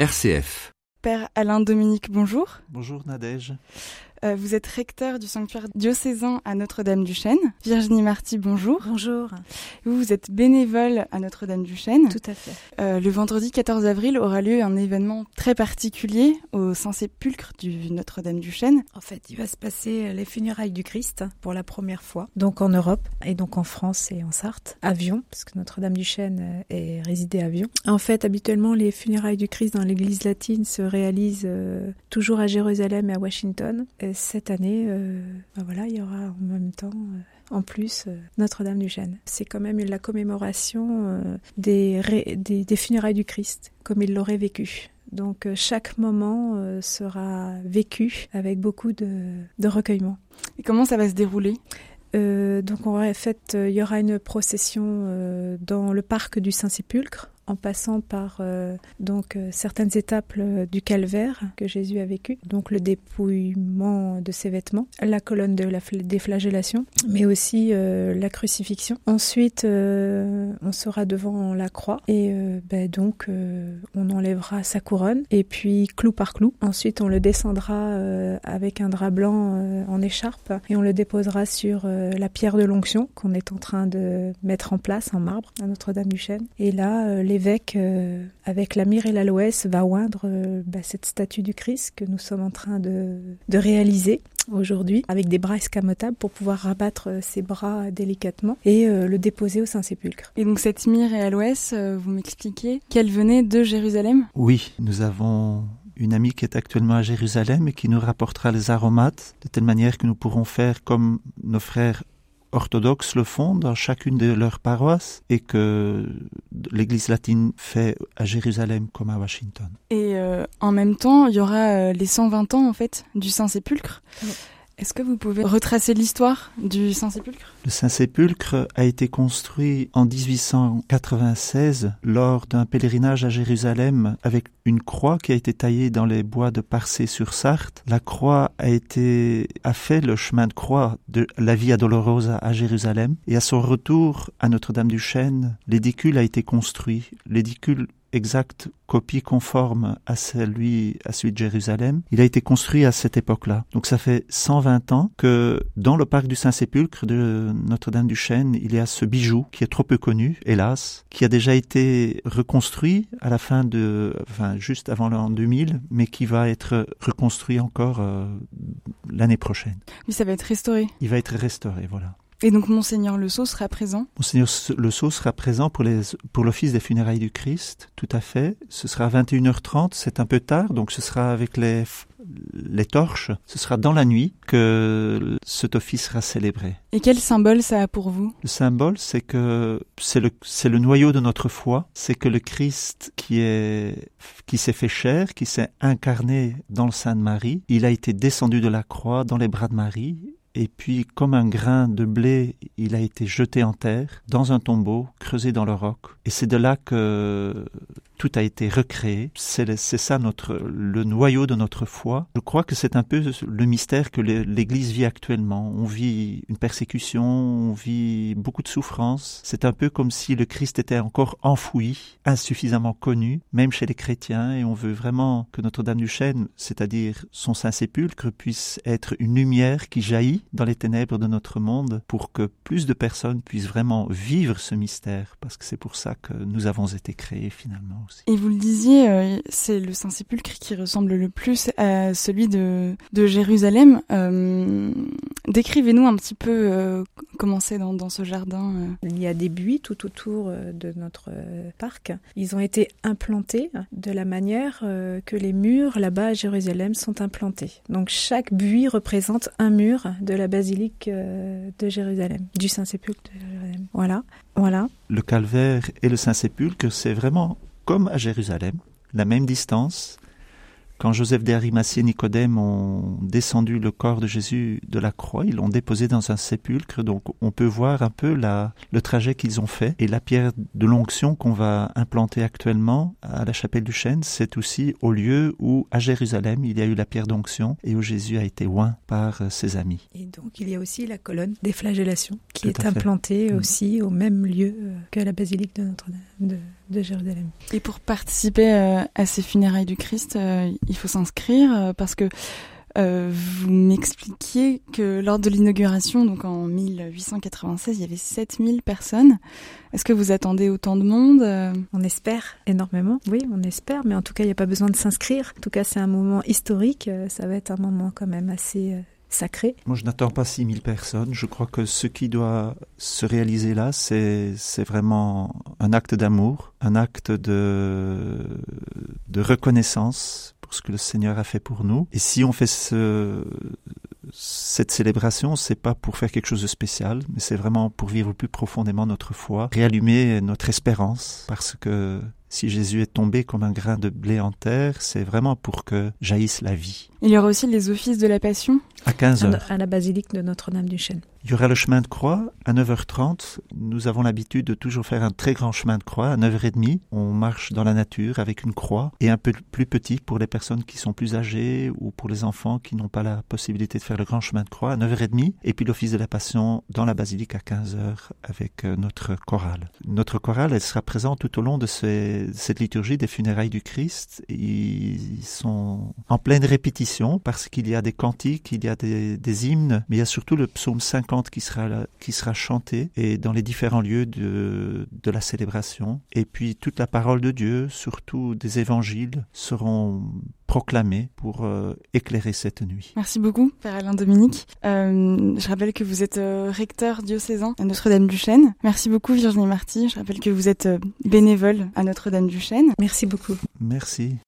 RCF. Père Alain-Dominique, bonjour. Bonjour Nadège. Vous êtes recteur du sanctuaire diocésain à Notre-Dame-du-Chêne. Virginie Marty, bonjour. Bonjour. Vous êtes bénévole à Notre-Dame-du-Chêne. Tout à fait. Le vendredi 14 avril aura lieu un événement très particulier au Saint-Sépulcre du Notre-Dame-du-Chêne. En fait, il va se passer les funérailles du Christ pour la première fois, donc en Europe et donc en France et en Sarthe, à Vion, parce que Notre-Dame-du-Chêne est résidée à Vion. En fait, habituellement, les funérailles du Christ dans l'Église latine se réalisent toujours à Jérusalem et à Washington. Et cette année, il y aura en même temps... En plus, Notre-Dame-du-Chêne. C'est quand même la commémoration des funérailles du Christ, comme il l'aurait vécu. Donc chaque moment sera vécu avec beaucoup de recueillement. Et comment ça va se dérouler ? Donc il y aura une procession dans le parc du Saint-Sépulcre, en passant par certaines étapes du calvaire que Jésus a vécu, donc le dépouillement de ses vêtements, la colonne des flagellations, mais aussi la crucifixion. Ensuite, on sera devant la croix et on enlèvera sa couronne et puis clou par clou. Ensuite, on le descendra avec un drap blanc en écharpe et on le déposera sur la pierre de l'onction qu'on est en train de mettre en place en marbre à Notre-Dame-du-Chêne. Et là, l'évêque, avec la myrrhe et l'aloès, va oindre cette statue du Christ que nous sommes en train de réaliser aujourd'hui, avec des bras escamotables pour pouvoir rabattre ses bras délicatement et le déposer au Saint-Sépulcre. Et donc cette myrrhe et aloès, vous m'expliquez qu'elle venait de Jérusalem ? Oui, nous avons une amie qui est actuellement à Jérusalem et qui nous rapportera les aromates, de telle manière que nous pourrons faire comme nos frères orthodoxes le font dans chacune de leurs paroisses et que l'Église latine fait à Jérusalem comme à Washington. Et en même temps, il y aura les 120 ans en fait du Saint-Sépulcre. Oui. Est-ce que vous pouvez retracer l'histoire du Saint-Sépulcre ? Le Saint-Sépulcre a été construit en 1896 lors d'un pèlerinage à Jérusalem avec une croix qui a été taillée dans les bois de Parcé-sur-Sarthe. La croix a fait le chemin de croix de la Via Dolorosa à Jérusalem et à son retour à Notre-Dame-du-Chêne, l'édicule a été construit. L'édicule exact, copie conforme à celui de Jérusalem. Il a été construit à cette époque-là. Donc ça fait 120 ans que dans le parc du Saint-Sépulcre de Notre-Dame-du-Chêne, il y a ce bijou qui est trop peu connu, hélas, qui a déjà été reconstruit à la juste avant l'an 2000, mais qui va être reconstruit encore l'année prochaine. Oui, ça va être restauré. Il va être restauré, voilà. Et donc Monseigneur Le Sceau sera présent ? Monseigneur Le Sceau sera présent pour l'office des funérailles du Christ, tout à fait. Ce sera à 21h30, c'est un peu tard, donc ce sera avec les torches. Ce sera dans la nuit que cet office sera célébré. Et quel symbole ça a pour vous ? Le symbole, c'est que c'est le noyau de notre foi. C'est que le Christ qui s'est fait chair, qui s'est incarné dans le sein de Marie, il a été descendu de la croix dans les bras de Marie. Et puis, comme un grain de blé, il a été jeté en terre, dans un tombeau, creusé dans le roc. Et c'est de là que tout a été recréé. C'est ça le noyau de notre foi. Je crois que c'est un peu le mystère que l'Église vit actuellement. On vit une persécution, on vit beaucoup de souffrances. C'est un peu comme si le Christ était encore enfoui, insuffisamment connu, même chez les chrétiens. Et on veut vraiment que Notre-Dame-du-Chêne, c'est-à-dire son Saint-Sépulcre, puisse être une lumière qui jaillit dans les ténèbres de notre monde pour que plus de personnes puissent vraiment vivre ce mystère, parce que c'est pour ça que nous avons été créés finalement aussi. Et vous le disiez, c'est le Saint-Sépulcre qui ressemble le plus à celui de Jérusalem. Décrivez-nous un petit peu comment c'est dans ce jardin. Il y a des buis tout autour de notre parc. Ils ont été implantés de la manière que les murs là-bas à Jérusalem sont implantés. Donc chaque buis représente un mur de la basilique de Jérusalem, du Saint-Sépulcre de Jérusalem. Voilà. Le calvaire et le Saint-Sépulcre, c'est vraiment comme à Jérusalem, la même distance. Quand Joseph d'Arimathie et Nicodème ont descendu le corps de Jésus de la croix, ils l'ont déposé dans un sépulcre, donc on peut voir un peu le trajet qu'ils ont fait. Et la pierre de l'onction qu'on va implanter actuellement à la chapelle du Chêne, c'est aussi au lieu où, à Jérusalem, il y a eu la pierre d'onction et où Jésus a été oint par ses amis. Et donc il y a aussi la colonne des flagellations qui est implantée aussi au même lieu que la basilique de Notre-Dame de Jérusalem. Et pour participer à ces funérailles du Christ, il faut s'inscrire parce que vous m'expliquiez que lors de l'inauguration, donc en 1896, il y avait 7000 personnes. Est-ce que vous attendez autant de monde ? On espère énormément, oui, on espère, mais en tout cas, il n'y a pas besoin de s'inscrire. En tout cas, c'est un moment historique, ça va être un moment quand même assez sacré. Moi, je n'attends pas 6000 personnes. Je crois que ce qui doit se réaliser là, c'est vraiment un acte d'amour, un acte de reconnaissance pour ce que le Seigneur a fait pour nous. Et si on fait cette célébration, c'est pas pour faire quelque chose de spécial, mais c'est vraiment pour vivre plus profondément notre foi, réallumer notre espérance, parce que si Jésus est tombé comme un grain de blé en terre, c'est vraiment pour que jaillisse la vie. Il y aura aussi les offices de la Passion à 15h. À la basilique de Notre-Dame du Chêne. Il y aura le chemin de croix à 9h30. Nous avons l'habitude de toujours faire un très grand chemin de croix à 9h30. On marche dans la nature avec une croix et un peu plus petit pour les personnes qui sont plus âgées ou pour les enfants qui n'ont pas la possibilité de faire le grand chemin de croix à 9h30. Et puis l'office de la Passion dans la basilique à 15h avec notre chorale. Notre chorale, elle sera présente tout au long de cette liturgie des funérailles du Christ. Ils sont en pleine répétition parce qu'il y a des cantiques, il y a des hymnes, mais il y a surtout le psaume 50 qui sera chanté et dans les différents lieux de la célébration. Et puis toute la parole de Dieu, surtout des évangiles, seront proclamés pour éclairer cette nuit. Merci beaucoup, Père Alain Dominique. Je rappelle que vous êtes recteur diocésain à Notre-Dame-du-Chêne. Merci beaucoup, Virginie Marty. Je rappelle que vous êtes bénévole à Notre-Dame-du-Chêne. Merci beaucoup. Merci.